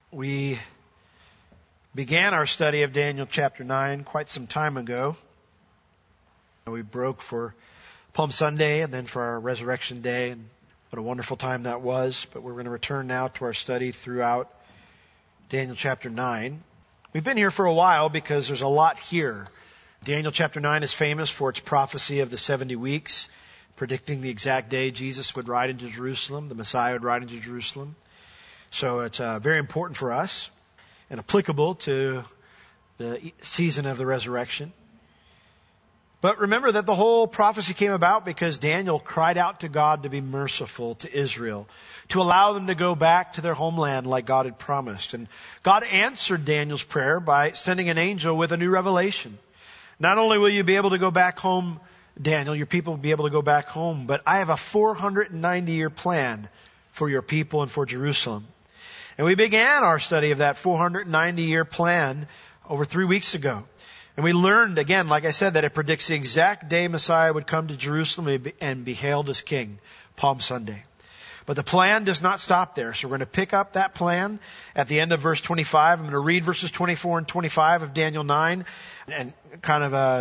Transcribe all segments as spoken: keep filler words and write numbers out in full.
We began our study of Daniel chapter nine quite some time ago. We broke for Palm Sunday and then for our Resurrection Day, and what a wonderful time that was. But we're going to return now to our study throughout Daniel chapter nine. We've been here for a while because there's a lot here. Daniel chapter nine is famous for its prophecy of the seventy weeks, predicting the exact day Jesus would ride into Jerusalem, the Messiah would ride into Jerusalem. So it's uh, very important for us and applicable to the season of the resurrection. But remember that the whole prophecy came about because Daniel cried out to God to be merciful to Israel, to allow them to go back to their homeland like God had promised. And God answered Daniel's prayer by sending an angel with a new revelation. Not only will you be able to go back home, Daniel, your people will be able to go back home, but I have a four hundred ninety year plan for your people and for Jerusalem. And we began our study of that four hundred ninety year plan over three weeks ago. And we learned, again, like I said, that it predicts the exact day Messiah would come to Jerusalem and be hailed as king, Palm Sunday. But the plan does not stop there. So we're going to pick up that plan at the end of verse twenty-five. I'm going to read verses twenty-four and twenty-five of Daniel nine and kind of uh,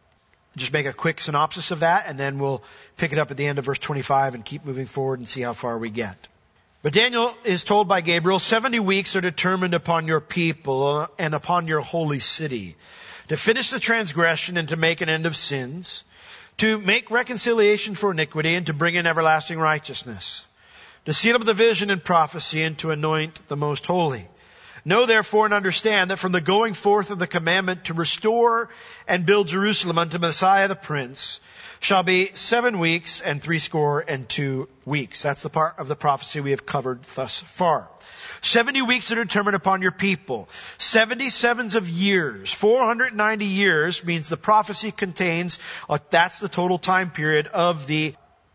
just make a quick synopsis of that. And then we'll pick it up at the end of verse twenty-five and keep moving forward and see how far we get. But Daniel is told by Gabriel, seventy weeks are determined upon your people and upon your holy city, to finish the transgression and to make an end of sins, to make reconciliation for iniquity and to bring in everlasting righteousness, to seal up the vision and prophecy and to anoint the most holy. Know therefore and understand that from the going forth of the commandment to restore and build Jerusalem unto Messiah the Prince shall be seven weeks and threescore and two weeks. That's the part of the prophecy we have covered thus far. Seventy weeks are determined upon your people. Seventy sevens of years. Four hundred ninety years means the prophecy contains, uh, that's the total time period of the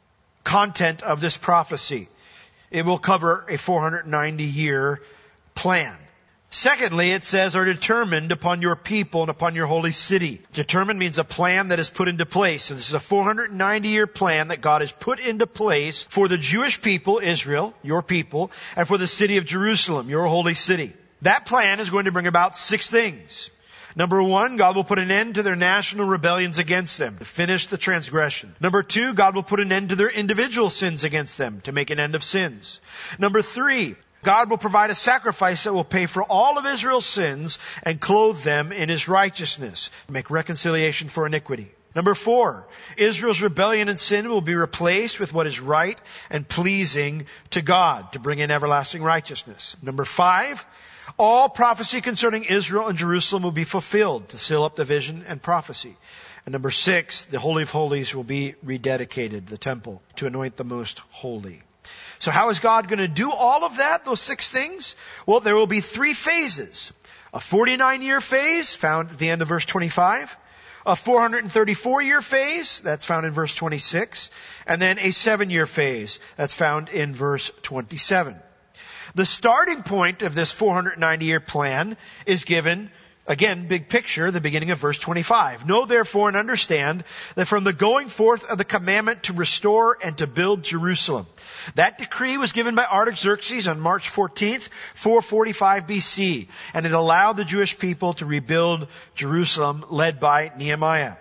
content of this prophecy. It will cover a four hundred ninety year plan. Secondly, it says, are determined upon your people and upon your holy city. Determined means a plan that is put into place. And this is a four hundred ninety year plan that God has put into place for the Jewish people, Israel, your people, and for the city of Jerusalem, your holy city. That plan is going to bring about six things. Number one, God will put an end to their national rebellions against them, to finish the transgression. Number two, God will put an end to their individual sins against them, to make an end of sins. Number three, God will provide a sacrifice that will pay for all of Israel's sins and clothe them in His righteousness, make reconciliation for iniquity. Number four, Israel's rebellion and sin will be replaced with what is right and pleasing to God, to bring in everlasting righteousness. Number five, all prophecy concerning Israel and Jerusalem will be fulfilled, to seal up the vision and prophecy. And number six, the Holy of Holies will be rededicated, the temple, to anoint the most holy. So how is God going to do all of that, those six things? Well, there will be three phases. A forty-nine year phase, found at the end of verse twenty-five. A four hundred thirty-four year phase, that's found in verse twenty-six. And then a seven year phase, that's found in verse twenty-seven. The starting point of this four hundred ninety year plan is given, again, big picture, the beginning of verse twenty-five. Know therefore and understand that from the going forth of the commandment to restore and to build Jerusalem. That decree was given by Artaxerxes on March fourteenth, four forty-five B C, and it allowed the Jewish people to rebuild Jerusalem, led by Nehemiah.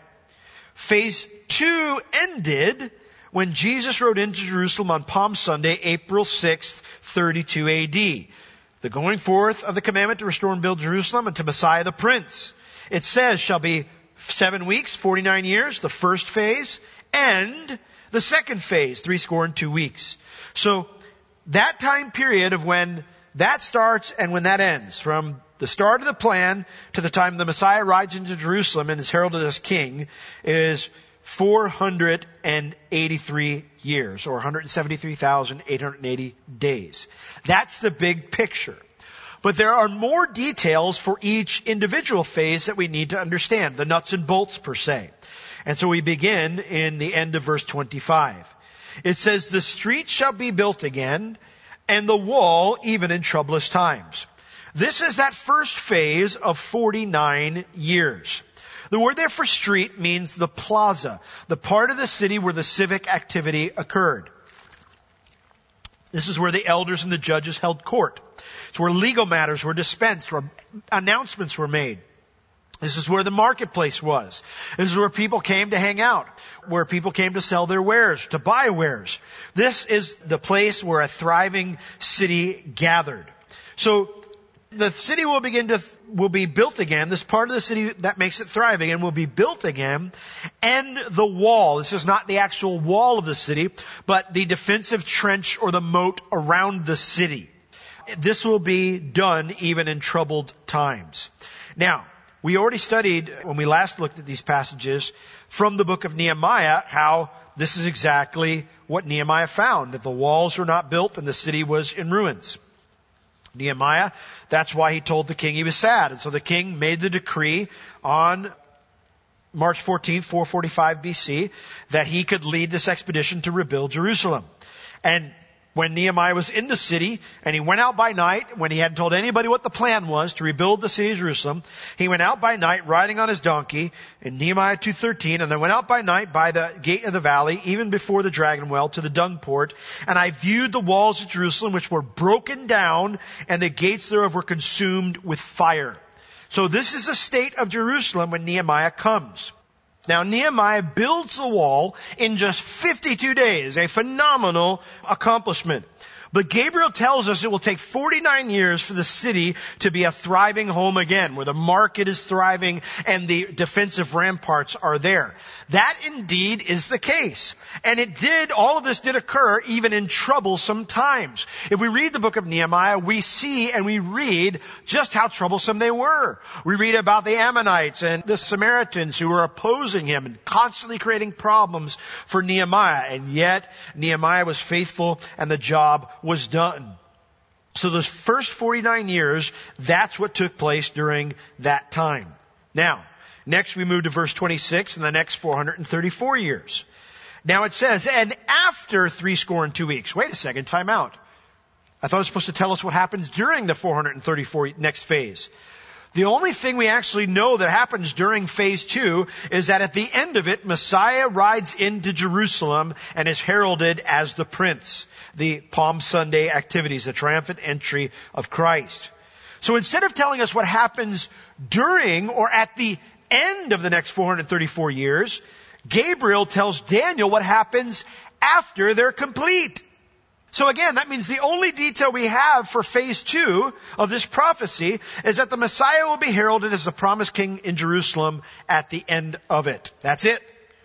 Phase two ended when Jesus rode into Jerusalem on Palm Sunday, April sixth, thirty-two A D. The going forth of the commandment to restore and build Jerusalem unto Messiah the Prince. It says shall be seven weeks, forty-nine years, the first phase, and the second phase, three score and two weeks. So that time period of when that starts and when that ends, from the start of the plan to the time the Messiah rides into Jerusalem and is heralded as king, is four hundred eighty-three years, or one hundred seventy-three thousand eight hundred eighty days. That's the big picture. But there are more details for each individual phase that we need to understand, the nuts and bolts per se. And so we begin in the end of verse twenty-five. It says, the street shall be built again, and the wall even in troublous times. This is that first phase of forty-nine years. The word there for street means the plaza, the part of the city where the civic activity occurred. This is where the elders and the judges held court. It's where legal matters were dispensed, where announcements were made. This is where the marketplace was. This is where people came to hang out, where people came to sell their wares, to buy wares. This is the place where a thriving city gathered. So the city will begin to, will be built again. This part of the city that makes it thriving and will be built again. And the wall. This is not the actual wall of the city, but the defensive trench or the moat around the city. This will be done even in troubled times. Now, we already studied, when we last looked at these passages from the book of Nehemiah, how this is exactly what Nehemiah found, that the walls were not built and the city was in ruins. Nehemiah, that's why he told the king he was sad. And so the king made the decree on March fourteenth, four forty-five B C, that he could lead this expedition to rebuild Jerusalem. And when Nehemiah was in the city, and he went out by night, when he hadn't told anybody what the plan was to rebuild the city of Jerusalem, he went out by night riding on his donkey in Nehemiah two thirteen, and then went out by night by the gate of the valley, even before the dragon well, to the dung port. And I viewed the walls of Jerusalem, which were broken down, and the gates thereof were consumed with fire. So this is the state of Jerusalem when Nehemiah comes. Now, Nehemiah builds the wall in just fifty-two days, a phenomenal accomplishment. But Gabriel tells us it will take forty-nine years for the city to be a thriving home again, where the market is thriving and the defensive ramparts are there. That indeed is the case. And it did, all of this did occur even in troublesome times. If we read the book of Nehemiah, we see and we read just how troublesome they were. We read about the Ammonites and the Samaritans who were opposing him and constantly creating problems for Nehemiah. And yet, Nehemiah was faithful and the job was done. So those first forty-nine years, that's what took place during that time. Now, next we move to verse twenty-six and the next four hundred thirty-four years. Now it says, and after three score and two weeks. Wait a second, time out. I thought it was supposed to tell us what happens during the four hundred thirty-four next phase. The only thing we actually know that happens during phase two is that at the end of it, Messiah rides into Jerusalem and is heralded as the prince. The Palm Sunday activities, the triumphant entry of Christ. So instead of telling us what happens during or at the end of the next four hundred thirty-four years, Gabriel tells Daniel what happens after they're complete. So again, that means the only detail we have for phase two of this prophecy is that the Messiah will be heralded as the promised king in Jerusalem at the end of it. That's it.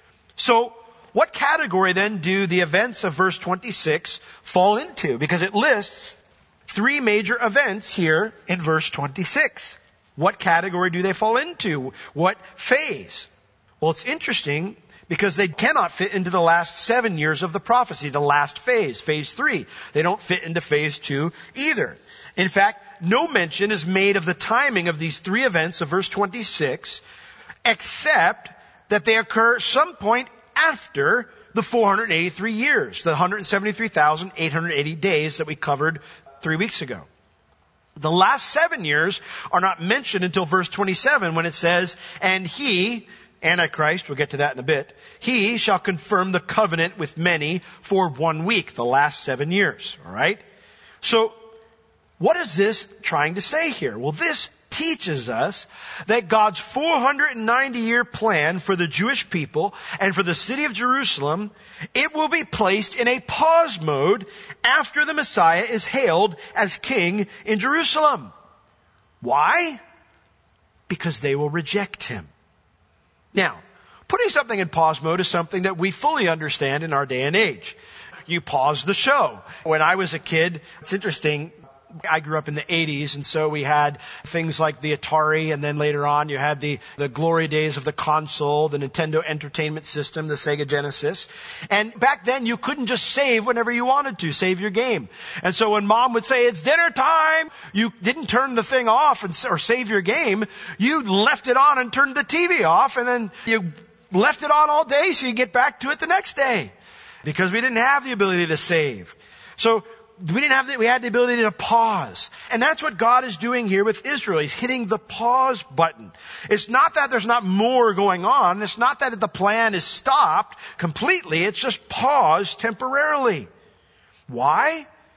So what category then do the events of verse twenty-six fall into? Because it lists three major events here in verse twenty-six. What category do they fall into? What phase? Well, it's interesting because they cannot fit into the last seven years of the prophecy, the last phase, phase three. They don't fit into phase two either. In fact, no mention is made of the timing of these three events of verse twenty-six, except that they occur some point after the four hundred eighty-three years, the one hundred seventy-three thousand eight hundred eighty days that we covered three weeks ago. The last seven years are not mentioned until verse twenty-seven when it says, and he, Antichrist, we'll get to that in a bit, he shall confirm the covenant with many for one week, the last seven years. All right? So, what is this trying to say here? Well, this teaches us that God's four hundred ninety year plan for the Jewish people and for the city of Jerusalem, it will be placed in a pause mode after the Messiah is hailed as king in Jerusalem. Why? Because they will reject him. Now, putting something in pause mode is something that we fully understand in our day and age. You pause the show. When I was a kid, it's interesting, I grew up in the eighties, and so we had things like the Atari, and then later on you had the, the glory days of the console, the Nintendo Entertainment System, the Sega Genesis. And back then you couldn't just save whenever you wanted to, save your game. And so when mom would say, it's dinner time, you didn't turn the thing off and, or save your game. You left it on and turned the T V off, and then you left it on all day so you get back to it the next day. Because we didn't have the ability to save. So we didn't have the, we had the ability to pause. And that's what God is doing here with Israel. He's hitting the pause button. It's not that there's not more going on. It's not that the plan is stopped completely. It's just paused temporarily. Why?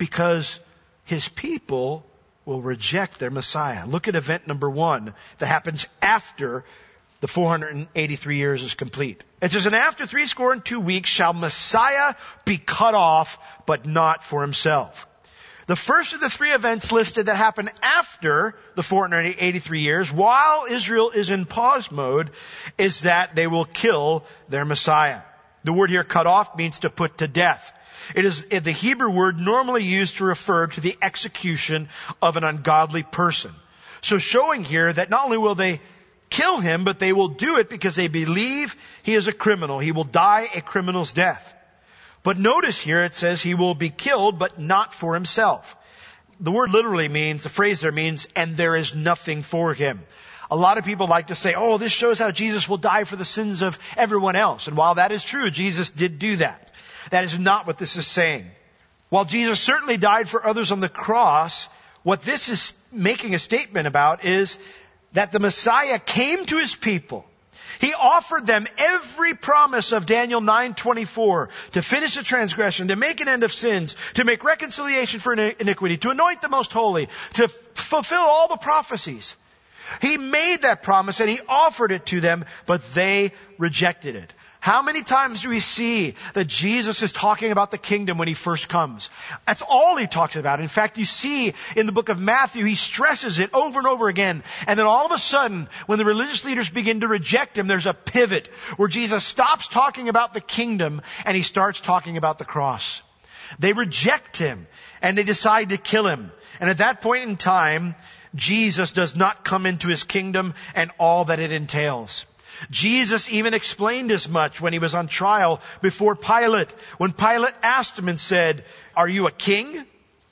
because his people will reject their Messiah. Look at event number one that happens after the four hundred eighty-three years is complete. It says, and after three score and two weeks shall Messiah be cut off, but not for himself. The first of the three events listed that happen after the four hundred eighty-three years, while Israel is in pause mode, is that they will kill their Messiah. The word here, cut off, means to put to death. It is the Hebrew word normally used to refer to the execution of an ungodly person. So showing here that not only will they kill him, but they will do it because they believe he is a criminal. He will die a criminal's death. But notice here it says he will be killed, but not for himself. The word literally means, the phrase there means, and there is nothing for him. A lot of people like to say, oh, this shows how Jesus will die for the sins of everyone else. And while that is true, Jesus did do that. That is not what this is saying. While Jesus certainly died for others on the cross, what this is making a statement about is that the Messiah came to his people. He offered them every promise of Daniel nine twenty-four to finish the transgression, to make an end of sins, to make reconciliation for iniquity, to anoint the most holy, to f- fulfill all the prophecies. He made that promise and he offered it to them, but they rejected it. How many times do we see that Jesus is talking about the kingdom when he first comes? That's all he talks about. In fact, you see in the book of Matthew, he stresses it over and over again. And then all of a sudden, when the religious leaders begin to reject him, there's a pivot where Jesus stops talking about the kingdom and he starts talking about the cross. They reject him and they decide to kill him. And at that point in time, Jesus does not come into his kingdom and all that it entails. Jesus even explained as much when he was on trial before Pilate. When Pilate asked him and said, are you a king?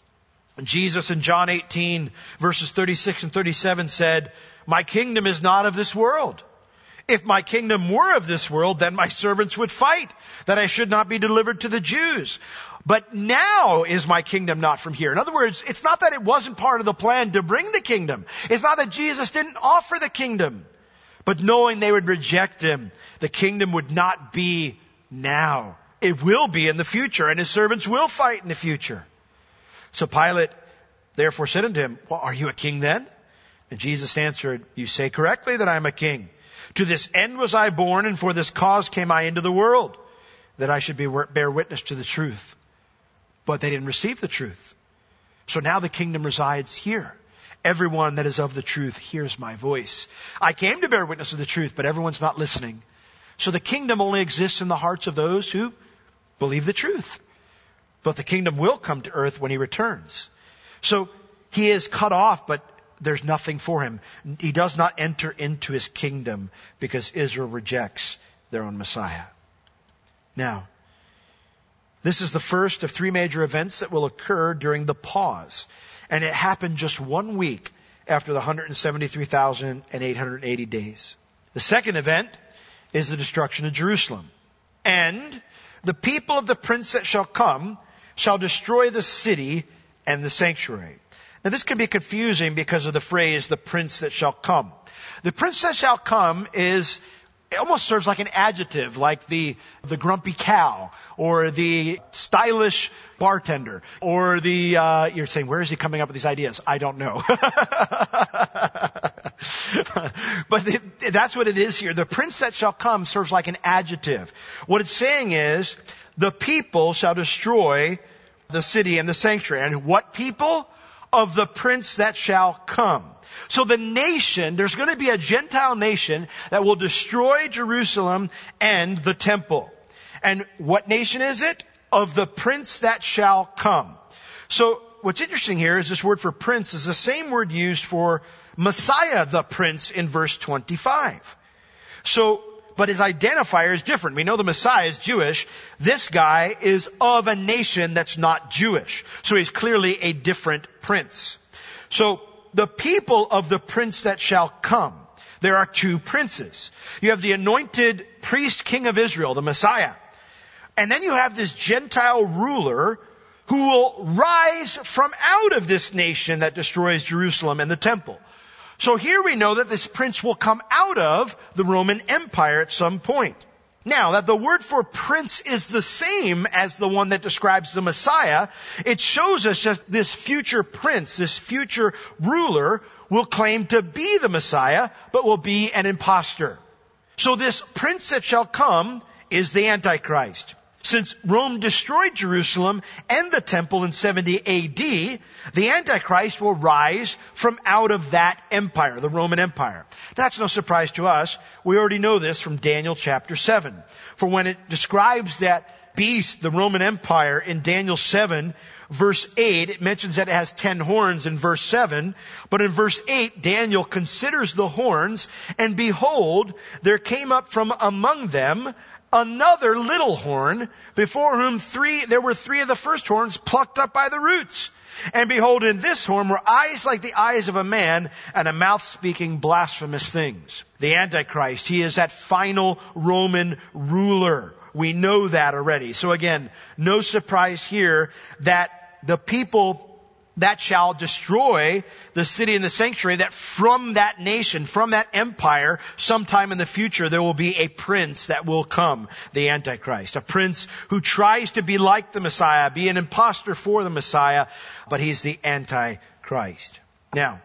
And Jesus in John eighteen verses thirty-six and thirty-seven said, my kingdom is not of this world. If my kingdom were of this world, then my servants would fight that I should not be delivered to the Jews. But now is my kingdom not from here. In other words, it's not that it wasn't part of the plan to bring the kingdom. It's not that Jesus didn't offer the kingdom. But knowing they would reject him, the kingdom would not be now. It will be in the future, and his servants will fight in the future. So Pilate therefore said unto him, well, are you a king then? And Jesus answered, you say correctly that I am a king. To this end was I born, and for this cause came I into the world, that I should be, bear witness to the truth. But they didn't receive the truth. So now the kingdom resides here. Everyone that is of the truth hears my voice. I came to bear witness of the truth, but everyone's not listening. So the kingdom only exists in the hearts of those who believe the truth. But the kingdom will come to earth when he returns. So he is cut off, but there's nothing for him. He does not enter into his kingdom because Israel rejects their own Messiah. Now, this is the first of three major events that will occur during the pause. And it happened just one week after the one hundred seventy-three thousand eight hundred eighty days. The second event is the destruction of Jerusalem. And the people of the prince that shall come shall destroy the city and the sanctuary. Now this can be confusing because of the phrase, the prince that shall come. The prince that shall come is, it almost serves like an adjective, like the, the grumpy cow, or the stylish bartender, or the, uh, you're saying, where is he coming up with these ideas? I don't know. But the, that's what it is here. The prince that shall come serves like an adjective. What it's saying is, the people shall destroy the city and the sanctuary. And what people? Of the prince that shall come. So the nation, there's going to be a Gentile nation that will destroy Jerusalem and the temple. And what nation is it? Of the prince that shall come. So what's interesting here is this word for prince is the same word used for Messiah, the prince, in verse twenty-five. So, but his identifier is different. We know the Messiah is Jewish. This guy is of a nation that's not Jewish. So he's clearly a different prince. So the people of the prince that shall come. There are two princes. You have the anointed priest king of Israel, the Messiah. And then you have this Gentile ruler who will rise from out of this nation that destroys Jerusalem and the temple. So here we know that this prince will come out of the Roman Empire at some point. Now, that the word for prince is the same as the one that describes the Messiah, it shows us just this future prince, this future ruler will claim to be the Messiah, but will be an impostor. So this prince that shall come is the Antichrist. Since Rome destroyed Jerusalem and the temple in seventy A D, the Antichrist will rise from out of that empire, the Roman Empire. That's no surprise to us. We already know this from Daniel chapter seven. For when it describes that beast, the Roman Empire, in Daniel seven, verse eight, it mentions that it has ten horns in verse seven. But in verse eight, Daniel considers the horns, and behold, there came up from among them another little horn, before whom three, there were three of the first horns plucked up by the roots. And behold, in this horn were eyes like the eyes of a man, and a mouth speaking blasphemous things. The Antichrist, he is that final Roman ruler. We know that already. So again, no surprise here that the people that shall destroy the city and the sanctuary, that from that nation, from that empire, sometime in the future, there will be a prince that will come, the Antichrist. A prince who tries to be like the Messiah, be an imposter for the Messiah, but he's the Antichrist. Now,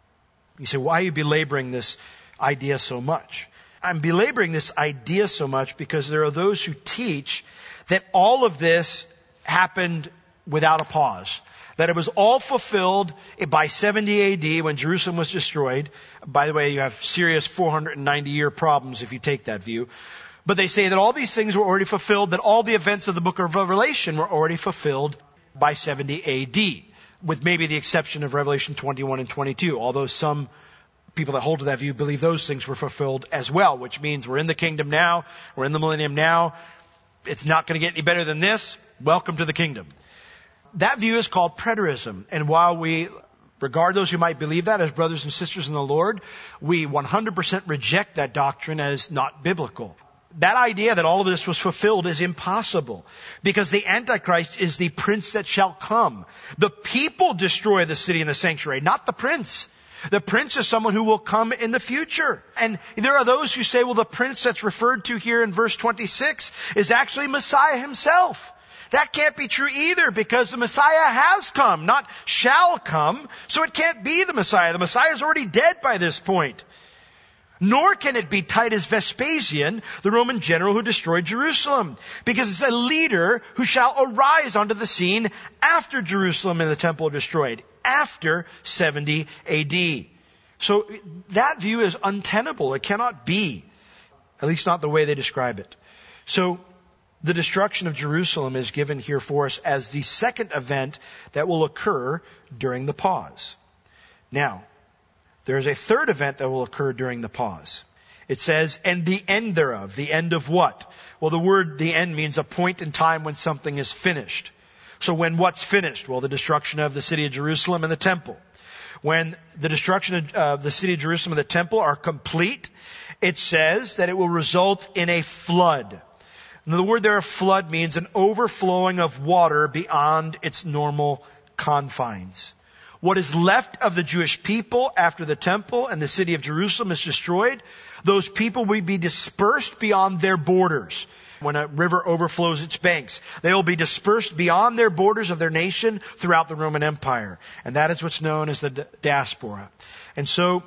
you say, why are you belaboring this idea so much? I'm belaboring this idea so much because there are those who teach that all of this happened without a pause. That it was all fulfilled by seventy A D when Jerusalem was destroyed. By the way, you have serious four hundred ninety year problems if you take that view. But they say that all these things were already fulfilled, that all the events of the book of Revelation were already fulfilled by seventy A D, with maybe the exception of Revelation twenty-one and twenty-two, although some people that hold to that view believe those things were fulfilled as well, which means we're in the kingdom now, we're in the millennium now, it's not going to get any better than this, welcome to the kingdom. That view is called preterism. And while we regard those who might believe that as brothers and sisters in the Lord, we one hundred percent reject that doctrine as not biblical. That idea that all of this was fulfilled is impossible because the Antichrist is the prince that shall come. The people destroy the city and the sanctuary, not the prince. The prince is someone who will come in the future. And there are those who say, well, the prince that's referred to here in verse twenty-six is actually Messiah himself. That can't be true either because the Messiah has come, not shall come. So it can't be the Messiah. The Messiah is already dead by this point. Nor can it be Titus Vespasian, the Roman general who destroyed Jerusalem, because it's a leader who shall arise onto the scene after Jerusalem and the temple are destroyed, after seventy A D. So that view is untenable. It cannot be, at least not the way they describe it. So the destruction of Jerusalem is given here for us as the second event that will occur during the pause. Now, there is a third event that will occur during the pause. It says, and the end thereof. The end of what? Well, the word the end means a point in time when something is finished. So when what's finished? Well, the destruction of the city of Jerusalem and the temple. When the destruction of uh, the city of Jerusalem and the temple are complete, it says that it will result in a flood. And the word there, flood, means an overflowing of water beyond its normal confines. What is left of the Jewish people after the temple and the city of Jerusalem is destroyed, those people will be dispersed beyond their borders. When a river overflows its banks, they will be dispersed beyond their borders of their nation throughout the Roman Empire. And that is what's known as the diaspora. And so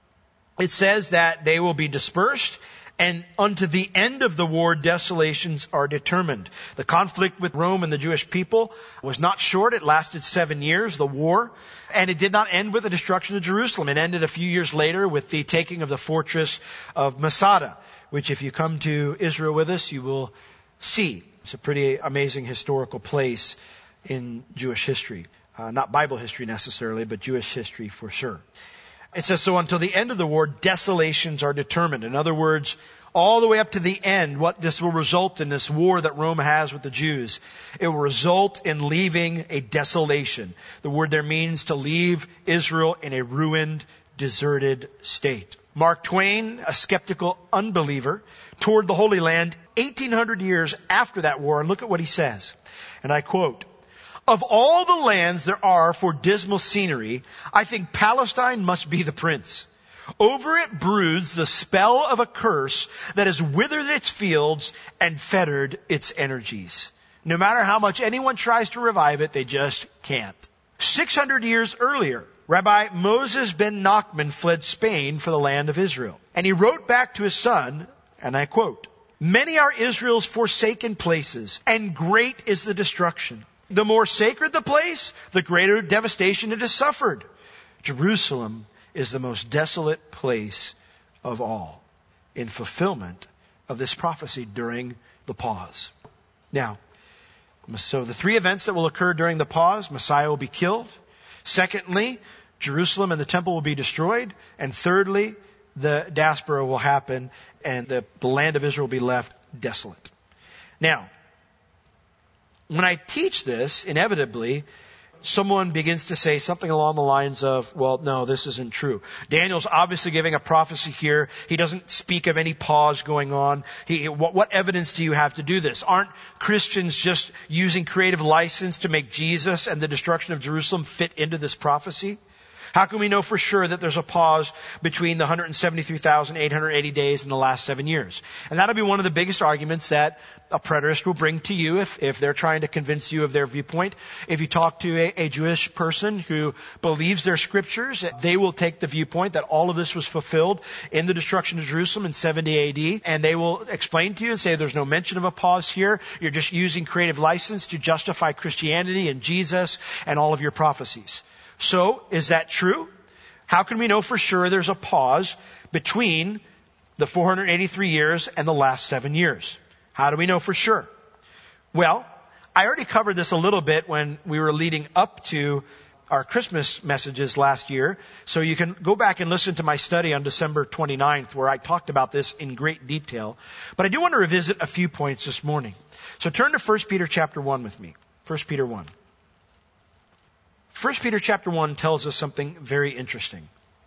it says that they will be dispersed. And unto the end of the war, desolations are determined. The conflict with Rome and the Jewish people was not short. It lasted seven years, the war. And it did not end with the destruction of Jerusalem. It ended a few years later with the taking of the fortress of Masada, which if you come to Israel with us, you will see. It's a pretty amazing historical place in Jewish history. Uh, not Bible history necessarily, but Jewish history for sure. It says, so until the end of the war, desolations are determined. In other words, all the way up to the end, what this will result in, this war that Rome has with the Jews, it will result in leaving a desolation. The word there means to leave Israel in a ruined, deserted state. Mark Twain, a skeptical unbeliever, toured the Holy Land eighteen hundred years after that war, and look at what he says. And I quote, of all the lands there are for dismal scenery, I think Palestine must be the prince. Over it broods the spell of a curse that has withered its fields and fettered its energies. No matter how much anyone tries to revive it, they just can't. six hundred years earlier, Rabbi Moses ben Nachman fled Spain for the land of Israel. And he wrote back to his son, and I quote, "Many are Israel's forsaken places, and great is the destruction. The more sacred the place, the greater devastation it has suffered. Jerusalem is the most desolate place of all," in fulfillment of this prophecy during the pause. Now, so the three events that will occur during the pause: Messiah will be killed. Secondly, Jerusalem and the temple will be destroyed. And thirdly, the diaspora will happen and the, the land of Israel will be left desolate. Now, when I teach this, inevitably, someone begins to say something along the lines of, well, no, this isn't true. Daniel's obviously giving a prophecy here. He doesn't speak of any pause going on. He, what, what evidence do you have to do this? Aren't Christians just using creative license to make Jesus and the destruction of Jerusalem fit into this prophecy? How can we know for sure that there's a pause between the one hundred seventy-three thousand eight hundred eighty days and the last seven years? And that'll be one of the biggest arguments that a preterist will bring to you if, if they're trying to convince you of their viewpoint. If you talk to a, a Jewish person who believes their scriptures, they will take the viewpoint that all of this was fulfilled in the destruction of Jerusalem in seventy A D. And they will explain to you and say there's no mention of a pause here. You're just using creative license to justify Christianity and Jesus and all of your prophecies. So, is that true? How can we know for sure there's a pause between the four hundred eighty-three years and the last seven years? How do we know for sure? Well, I already covered this a little bit when we were leading up to our Christmas messages last year. So you can go back and listen to my study on December twenty-ninth where I talked about this in great detail. But I do want to revisit a few points this morning. So turn to First Peter chapter one with me. First Peter one. First Peter chapter one tells us something very interesting.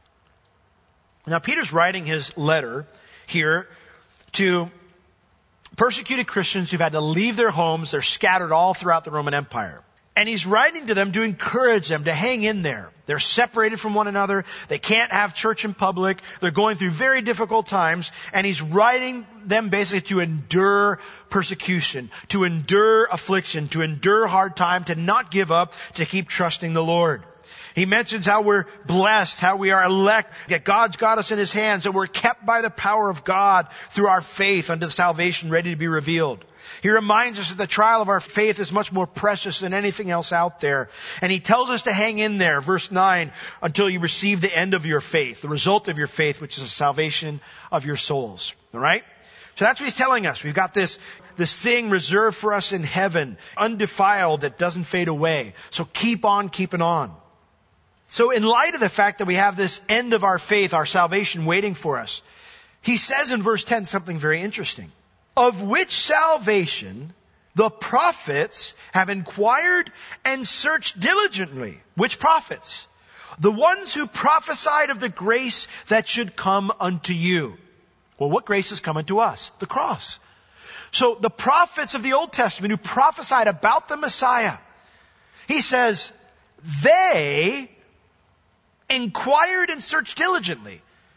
Now, Peter's writing his letter here to persecuted Christians who've had to leave their homes. They're scattered all throughout the Roman Empire. And he's writing to them to encourage them to hang in there. They're separated from one another. They can't have church in public. They're going through very difficult times. And he's writing them basically to endure persecution, to endure affliction, to endure hard time, to not give up, to keep trusting the Lord. He mentions how we're blessed, how we are elect, that God's got us in His hands, that we're kept by the power of God through our faith unto the salvation ready to be revealed. He reminds us that the trial of our faith is much more precious than anything else out there. And he tells us to hang in there, verse nine, until you receive the end of your faith, the result of your faith, which is the salvation of your souls. All right? So that's what he's telling us. We've got this, this thing reserved for us in heaven, undefiled, that doesn't fade away. So keep on keeping on. So in light of the fact that we have this end of our faith, our salvation waiting for us, he says in verse ten something very interesting. Of which salvation the prophets have inquired and searched diligently. Which prophets? The ones who prophesied of the grace that should come unto you. Well, what grace is coming to us? The cross. So the prophets of the Old Testament who prophesied about the Messiah, he says, they inquired and searched diligently.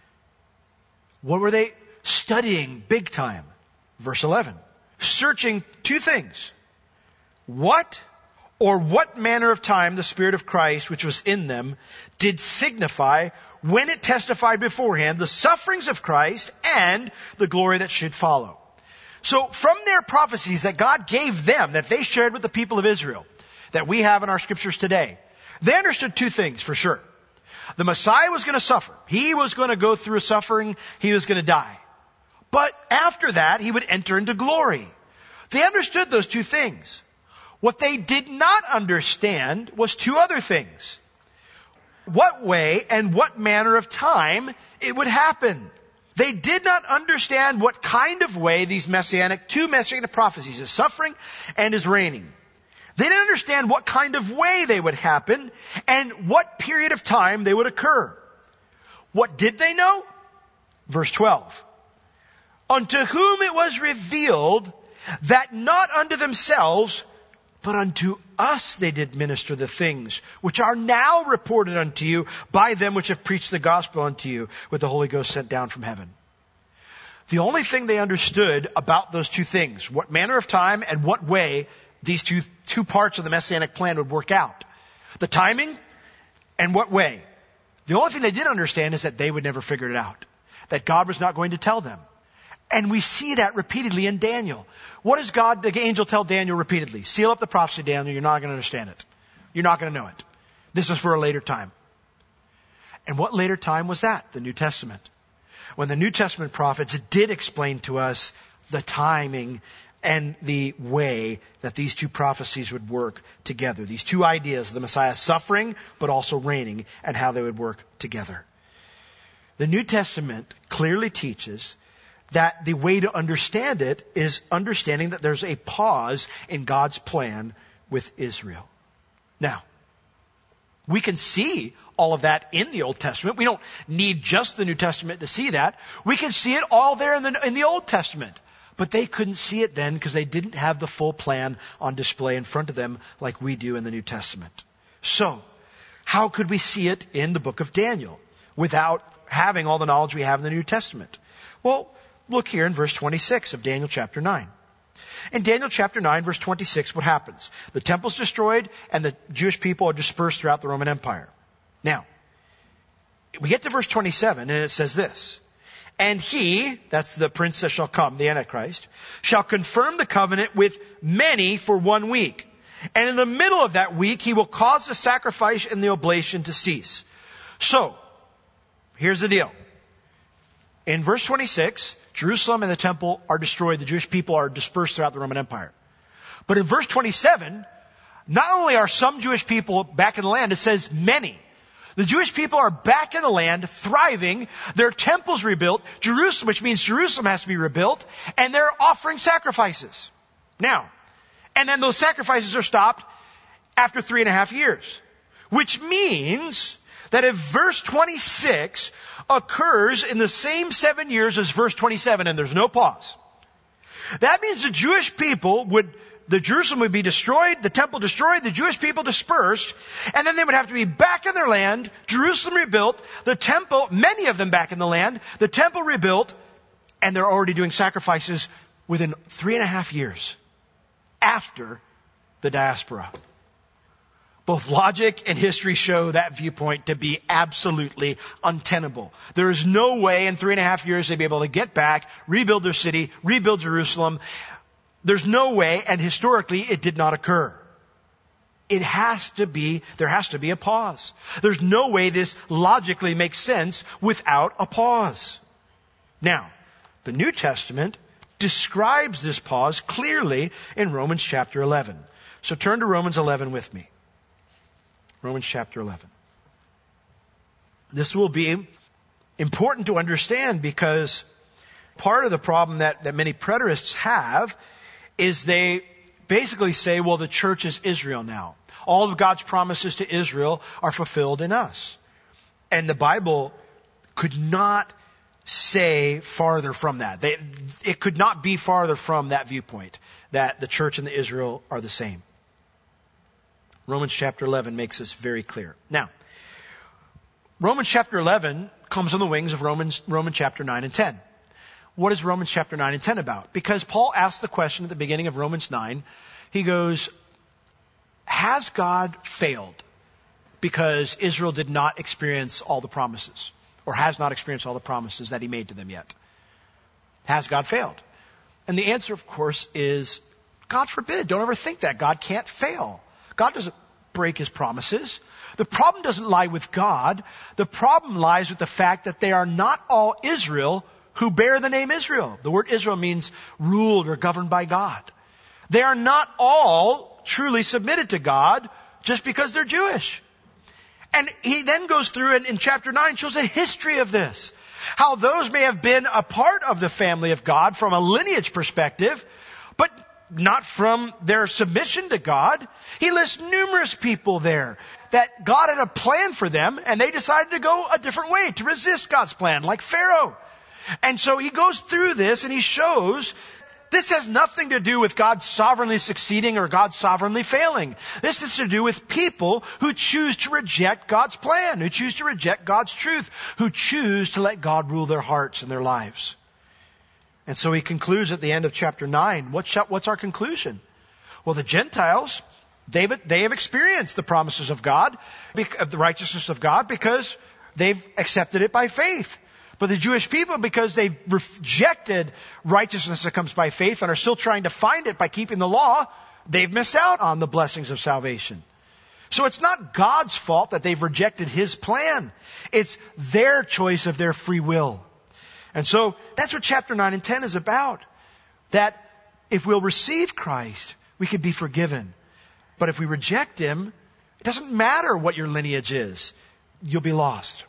What were they studying big time? Verse eleven. Searching two things. What or what manner of time the Spirit of Christ, which was in them, did signify when it testified beforehand the sufferings of Christ and the glory that should follow. So from their prophecies that God gave them, that they shared with the people of Israel, that we have in our scriptures today, they understood two things for sure. The Messiah was going to suffer. He was going to go through suffering. He was going to die. But after that, he would enter into glory. They understood those two things. What they did not understand was two other things. What way and what manner of time it would happen. They did not understand what kind of way these messianic, two messianic prophecies, his suffering and his reigning. They didn't understand what kind of way they would happen and what period of time they would occur. What did they know? Verse twelve. Unto whom it was revealed that not unto themselves but unto us they did minister the things which are now reported unto you by them which have preached the gospel unto you with the Holy Ghost sent down from heaven. The only thing they understood about those two things, what manner of time and what way these two, two parts of the Messianic plan would work out. The timing and what way. The only thing they did understand is that they would never figure it out. That God was not going to tell them. And we see that repeatedly in Daniel. What does God, the angel, tell Daniel repeatedly? Seal up the prophecy, Daniel. You're not going to understand it. You're not going to know it. This is for a later time. And what later time was that? The New Testament. When the New Testament prophets did explain to us the timing and the way that these two prophecies would work together. These two ideas, the Messiah suffering, but also reigning, and how they would work together. The New Testament clearly teaches that the way to understand it is understanding that there's a pause in God's plan with Israel. Now, we can see all of that in the Old Testament. We don't need just the New Testament to see that. We can see it all there in the, in the Old Testament. But they couldn't see it then because they didn't have the full plan on display in front of them like we do in the New Testament. So, how could we see it in the book of Daniel without having all the knowledge we have in the New Testament? Well, look here in verse twenty-six of Daniel chapter nine. In Daniel chapter nine, verse twenty-six, what happens? The temple's destroyed and the Jewish people are dispersed throughout the Roman Empire. Now, we get to verse twenty-seven and it says this. And he, that's the prince that shall come, the Antichrist, shall confirm the covenant with many for one week. And in the middle of that week, he will cause the sacrifice and the oblation to cease. So, here's the deal. In verse twenty-six, Jerusalem and the temple are destroyed. The Jewish people are dispersed throughout the Roman Empire. But in verse twenty-seven, not only are some Jewish people back in the land, it says many. The Jewish people are back in the land, thriving. Their temple's rebuilt. Jerusalem, which means Jerusalem has to be rebuilt. And they're offering sacrifices. Now, and then those sacrifices are stopped after three and a half years. Which means that if verse twenty-six occurs in the same seven years as verse twenty-seven, and there's no pause, that means the Jewish people would, the Jerusalem would be destroyed, the temple destroyed, the Jewish people dispersed, and then they would have to be back in their land, Jerusalem rebuilt, the temple, many of them back in the land, the temple rebuilt, and they're already doing sacrifices within three and a half years after the diaspora. Both logic and history show that viewpoint to be absolutely untenable. There is no way in three and a half years they'd be able to get back, rebuild their city, rebuild Jerusalem. There's no way, and historically it did not occur. It has to be, there has to be a pause. There's no way this logically makes sense without a pause. Now, the New Testament describes this pause clearly in Romans chapter eleven. So turn to Romans eleven with me. Romans chapter eleven. This will be important to understand because part of the problem that, that many preterists have is they basically say, well, the church is Israel now. All of God's promises to Israel are fulfilled in us. And the Bible could not say farther from that. They, it could not be farther from that viewpoint that the church and the Israel are the same. Romans chapter eleven makes this very clear. Now, Romans chapter eleven comes on the wings of Romans, Romans chapter nine and ten. What is Romans chapter nine and ten about? Because Paul asked the question at the beginning of Romans nine. He goes, has God failed because Israel did not experience all the promises, or has not experienced all the promises that he made to them yet? Has God failed? And the answer, of course, is God forbid. Don't ever think that. God can't fail. God doesn't break his promises. The problem doesn't lie with God. The problem lies with the fact that they are not all Israel who bear the name Israel. The word Israel means ruled or governed by God. They are not all truly submitted to God just because they're Jewish. And he then goes through and in chapter nine shows a history of this. How those may have been a part of the family of God from a lineage perspective, but not from their submission to God. He lists numerous people there that God had a plan for them and they decided to go a different way to resist God's plan, like Pharaoh. And so he goes through this and he shows this has nothing to do with God sovereignly succeeding or God sovereignly failing. This is to do with people who choose to reject God's plan, who choose to reject God's truth, who choose to let God rule their hearts and their lives. And so he concludes at the end of chapter nine. What's, what's our conclusion? Well, the Gentiles, they've, they have experienced the promises of God, the righteousness of God, because they've accepted it by faith. But the Jewish people, because they've rejected righteousness that comes by faith and are still trying to find it by keeping the law, they've missed out on the blessings of salvation. So it's not God's fault that they've rejected His plan. It's their choice of their free will. And so that's what chapter nine and ten is about. That if we'll receive Christ, we could be forgiven. But if we reject Him, it doesn't matter what your lineage is. You'll be lost.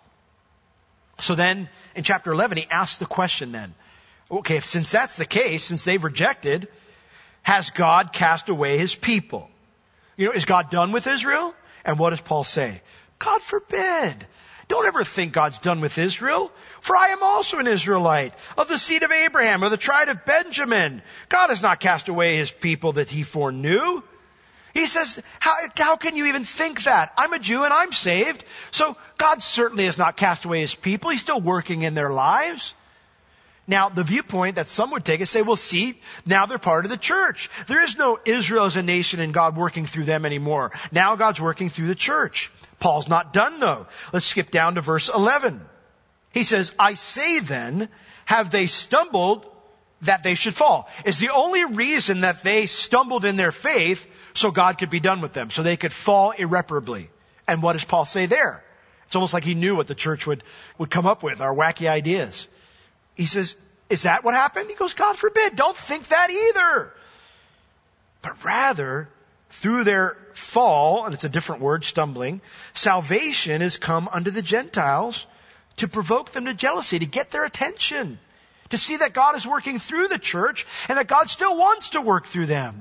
So then, in chapter eleven, he asks the question then, okay, since that's the case, since they've rejected, has God cast away His people? You know, is God done with Israel? And what does Paul say? God forbid. Don't ever think God's done with Israel. For I am also an Israelite, of the seed of Abraham, of the tribe of Benjamin. God has not cast away His people that He foreknew. He says, how, how can you even think that? I'm a Jew and I'm saved. So God certainly has not cast away His people. He's still working in their lives. Now, the viewpoint that some would take is say, well, see, now they're part of the church. There is no Israel as a nation and God working through them anymore. Now God's working through the church. Paul's not done though. Let's skip down to verse eleven. He says, I say then, have they stumbled that they should fall? Is the only reason that they stumbled in their faith so God could be done with them, so they could fall irreparably. And what does Paul say there? It's almost like he knew what the church would, would come up with, our wacky ideas. He says, is that what happened? He goes, God forbid, don't think that either. But rather, through their fall, and it's a different word, stumbling, salvation has come unto the Gentiles to provoke them to jealousy, to get their attention, to see that God is working through the church and that God still wants to work through them.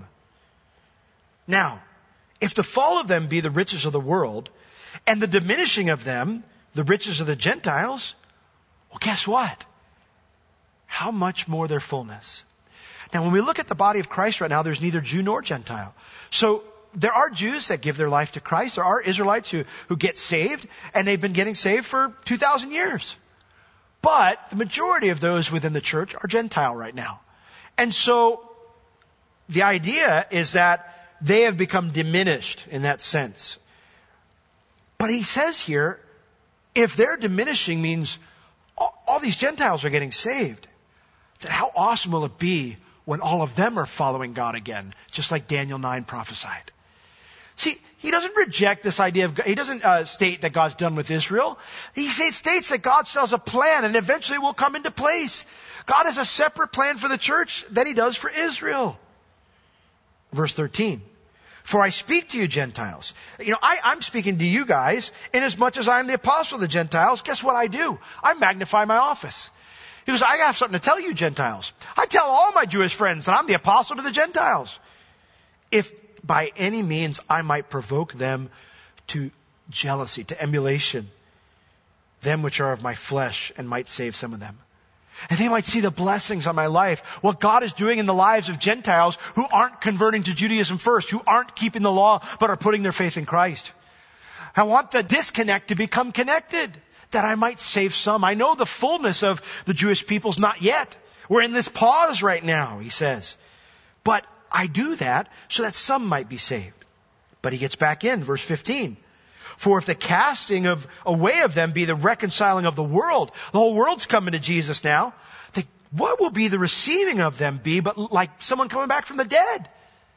Now, if the fall of them be the riches of the world and the diminishing of them, the riches of the Gentiles, well, guess what? How much more their fullness? Now, when we look at the body of Christ right now, there's neither Jew nor Gentile. So there are Jews that give their life to Christ. There are Israelites who, who get saved, and they've been getting saved for two thousand years. But the majority of those within the church are Gentile right now. And so the idea is that they have become diminished in that sense. But he says here, if they're diminishing means all, all these Gentiles are getting saved, then how awesome will it be when all of them are following God again, just like Daniel nine prophesied. See, he doesn't reject this idea of, he doesn't uh, state that God's done with Israel. He states that God still has a plan and eventually will come into place. God has a separate plan for the church than He does for Israel. Verse thirteen. For I speak to you Gentiles. You know, I, I'm speaking to you guys inasmuch as I am the apostle of the Gentiles. Guess what I do? I magnify my office. He goes, I have something to tell you Gentiles. I tell all my Jewish friends that I'm the apostle to the Gentiles. If by any means I might provoke them to jealousy, to emulation, them which are of my flesh, and might save some of them. And they might see the blessings on my life, what God is doing in the lives of Gentiles who aren't converting to Judaism first, who aren't keeping the law, but are putting their faith in Christ. I want the disconnect to become connected, that I might save some. I know the fullness of the Jewish people's not yet. We're in this pause right now, he says. But I do that so that some might be saved. But he gets back in, verse fifteen. For if the casting of away of them be the reconciling of the world, the whole world's coming to Jesus now, the, what will be the receiving of them be but like someone coming back from the dead?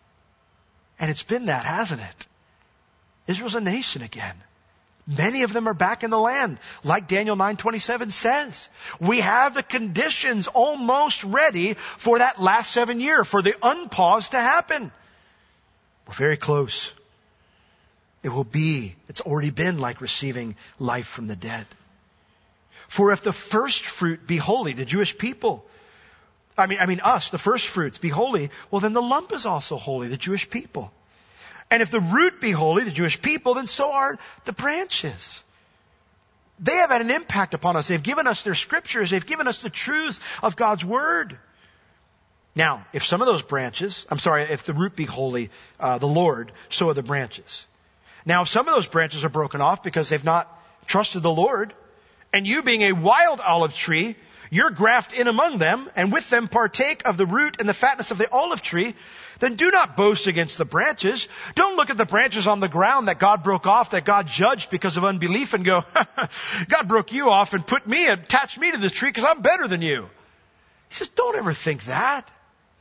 And it's been that, hasn't it? Israel's a nation again. Many of them are back in the land, like Daniel nine twenty-seven says. We have the conditions almost ready for that last seven year, for the unpause to happen. We're very close. It will be, it's already been like receiving life from the dead. For if the first fruit be holy, the Jewish people, I mean, I mean us, the first fruits be holy, well then the lump is also holy, the Jewish people. And if the root be holy, the Jewish people, then so are the branches. They have had an impact upon us. They've given us their scriptures. They've given us the truth of God's word. Now, if some of those branches, I'm sorry, if the root be holy, uh, the Lord, so are the branches. Now, if some of those branches are broken off because they've not trusted the Lord, and you being a wild olive tree, you're grafted in among them, and with them partake of the root and the fatness of the olive tree, then do not boast against the branches. Don't look at the branches on the ground that God broke off, that God judged because of unbelief, and go, God broke you off and put me, attached me to this tree because I'm better than you. He says, don't ever think that.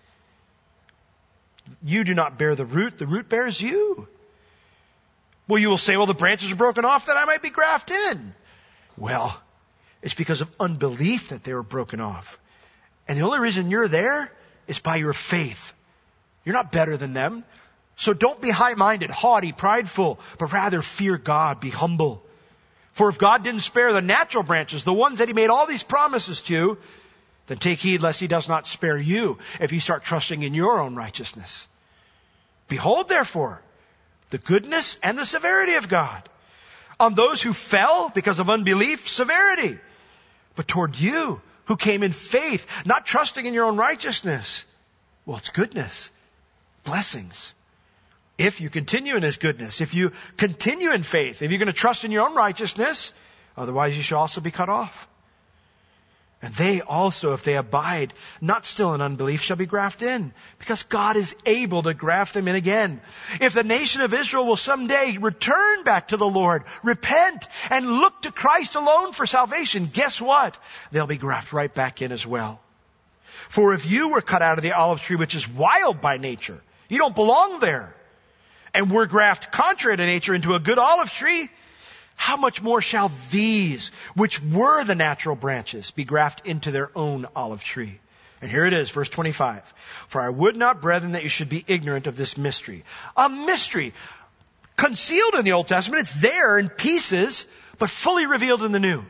You do not bear the root, the root bears you. Well, you will say, well, the branches are broken off that I might be grafted in. Well, it's because of unbelief that they were broken off. And the only reason you're there is by your faith. You're not better than them. So don't be high-minded, haughty, prideful, but rather fear God, be humble. For if God didn't spare the natural branches, the ones that He made all these promises to, then take heed lest He does not spare you if you start trusting in your own righteousness. Behold, therefore, the goodness and the severity of God. On those who fell because of unbelief, severity. But toward you who came in faith, not trusting in your own righteousness, well, it's goodness, blessings. If you continue in His goodness, if you continue in faith, if you're going to trust in your own righteousness, otherwise you shall also be cut off. And they also, if they abide, not still in unbelief, shall be grafted in, because God is able to graft them in again. If the nation of Israel will someday return back to the Lord, repent, and look to Christ alone for salvation, guess what? They'll be grafted right back in as well. For if you were cut out of the olive tree, which is wild by nature, you don't belong there, and were grafted contrary to nature into a good olive tree, how much more shall these, which were the natural branches, be grafted into their own olive tree? And here it is, verse twenty-five. For I would not, brethren, that you should be ignorant of this mystery. A mystery concealed in the Old Testament. It's there in pieces, but fully revealed in the New.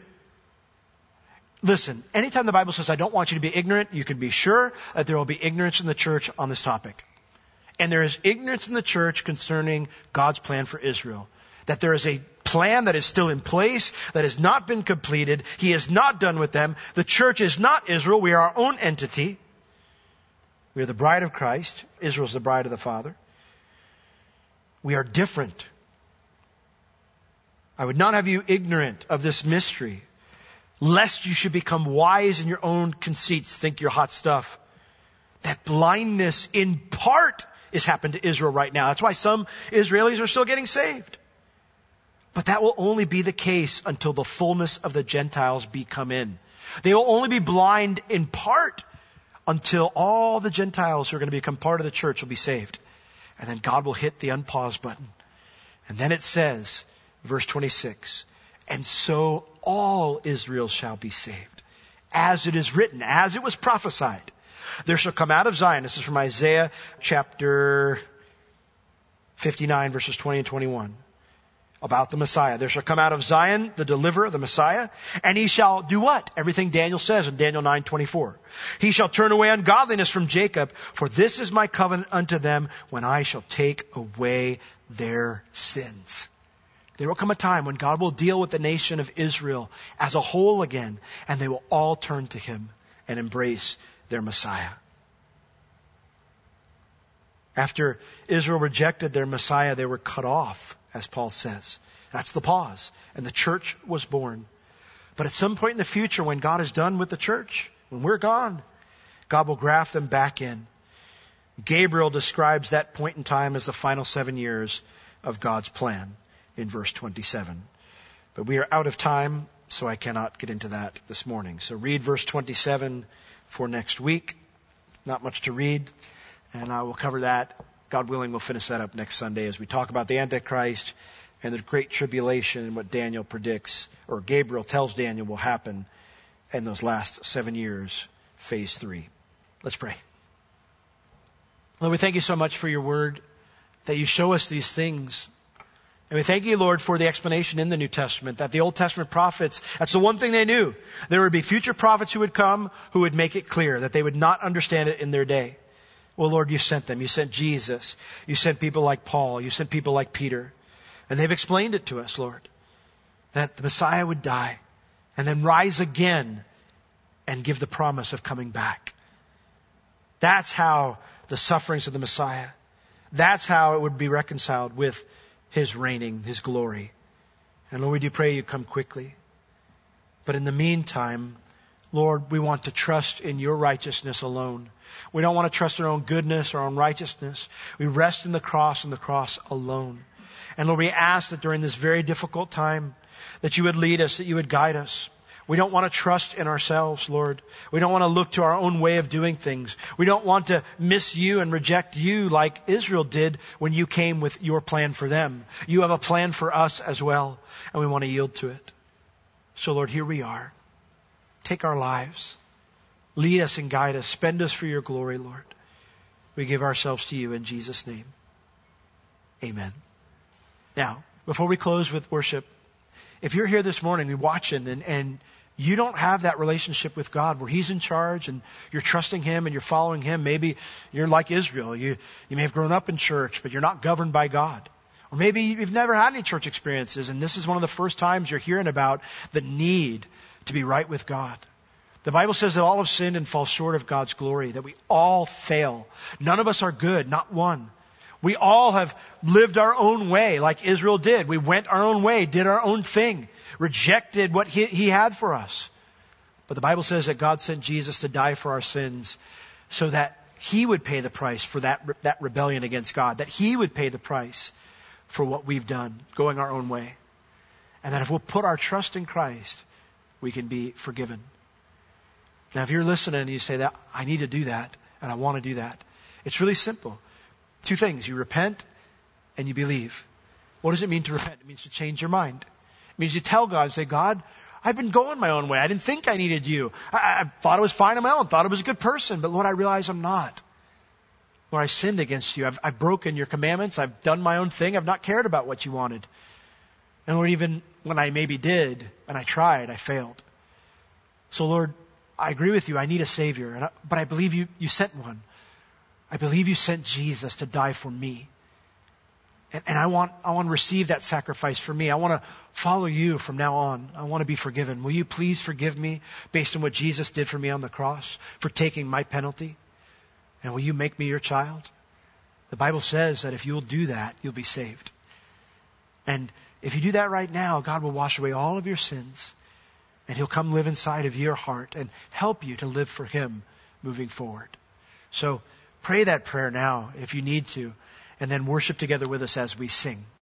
Listen, anytime the Bible says, I don't want you to be ignorant, you can be sure that there will be ignorance in the church on this topic. And there is ignorance in the church concerning God's plan for Israel. That there is a plan that is still in place, that has not been completed. He is not done with them. The church is not Israel. We are our own entity. We are the bride of Christ. Israel is the bride of the Father. We are different. I would not have you ignorant of this mystery, lest you should become wise in your own conceits, think you're hot stuff. That blindness in part is happening to Israel right now. That's why some Israelis are still getting saved. But that will only be the case until the fullness of the Gentiles be come in. They will only be blind in part until all the Gentiles who are going to become part of the church will be saved. And then God will hit the unpause button. And then it says, verse twenty-six, and so all Israel shall be saved. As it is written, as it was prophesied, there shall come out of Zion. This is from Isaiah chapter fifty-nine, verses twenty and twenty-one. About the Messiah. There shall come out of Zion the deliverer, the Messiah, and he shall do what? Everything Daniel says in Daniel nine twenty-four. He shall turn away ungodliness from Jacob, for this is my covenant unto them when I shall take away their sins. There will come a time when God will deal with the nation of Israel as a whole again, and they will all turn to Him and embrace their Messiah. After Israel rejected their Messiah, they were cut off, as Paul says. That's the pause. And the church was born. But at some point in the future, when God is done with the church, when we're gone, God will graft them back in. Gabriel describes that point in time as the final seven years of God's plan in verse twenty-seven. But we are out of time, so I cannot get into that this morning. So read verse twenty-seven for next week. Not much to read. And I will cover that. God willing, we'll finish that up next Sunday as we talk about the Antichrist and the great tribulation and what Daniel predicts, or Gabriel tells Daniel will happen in those last seven years, phase three. Let's pray. Lord, we thank you so much for your word, that you show us these things. And we thank you, Lord, for the explanation in the New Testament, that the Old Testament prophets, that's the one thing they knew. There would be future prophets who would come who would make it clear that they would not understand it in their day. Well, Lord, you sent them. You sent Jesus. You sent people like Paul. You sent people like Peter. And they've explained it to us, Lord, that the Messiah would die and then rise again and give the promise of coming back. That's how the sufferings of the Messiah, that's how it would be reconciled with His reigning, His glory. And Lord, we do pray you come quickly. But in the meantime, Lord, we want to trust in your righteousness alone. We don't want to trust in our own goodness or our own righteousness. We rest in the cross and the cross alone. And Lord, we ask that during this very difficult time, that you would lead us, that you would guide us. We don't want to trust in ourselves, Lord. We don't want to look to our own way of doing things. We don't want to miss you and reject you like Israel did when you came with your plan for them. You have a plan for us as well, and we want to yield to it. So Lord, here we are. Take our lives. Lead us and guide us. Spend us for your glory, Lord. We give ourselves to you in Jesus' name. Amen. Now, before we close with worship, if you're here this morning, you're watching, and, and you don't have that relationship with God where He's in charge and you're trusting Him and you're following Him, maybe you're like Israel. You, you may have grown up in church, but you're not governed by God. Or maybe you've never had any church experiences, and this is one of the first times you're hearing about the need to be right with God. The Bible says that all have sinned and fall short of God's glory, that we all fail. None of us are good, not one. We all have lived our own way like Israel did. We went our own way, did our own thing, rejected what he, he had for us. But the Bible says that God sent Jesus to die for our sins so that He would pay the price for that, that rebellion against God, that He would pay the price for what we've done, going our own way. And that if we'll put our trust in Christ, we can be forgiven. Now, if you're listening and you say that, I need to do that, and I want to do that, it's really simple. Two things. You repent and you believe. What does it mean to repent? It means to change your mind. It means you tell God, say, God, I've been going my own way. I didn't think I needed you. I, I thought I was fine on my own, thought I was a good person, but Lord, I realize I'm not. Lord, I sinned against you. I've, I've broken your commandments. I've done my own thing. I've not cared about what you wanted. And Lord, even when I maybe did and I tried, I failed. So Lord, I agree with you. I need a Savior, and I, but I believe you, you sent one. I believe you sent Jesus to die for me. And, and I want, I want to receive that sacrifice for me. I want to follow you from now on. I want to be forgiven. Will you please forgive me based on what Jesus did for me on the cross, for taking my penalty? And will you make me your child? The Bible says that if you'll do that, you'll be saved. And if you do that right now, God will wash away all of your sins, and He'll come live inside of your heart and help you to live for Him moving forward. So pray that prayer now if you need to, and then worship together with us as we sing.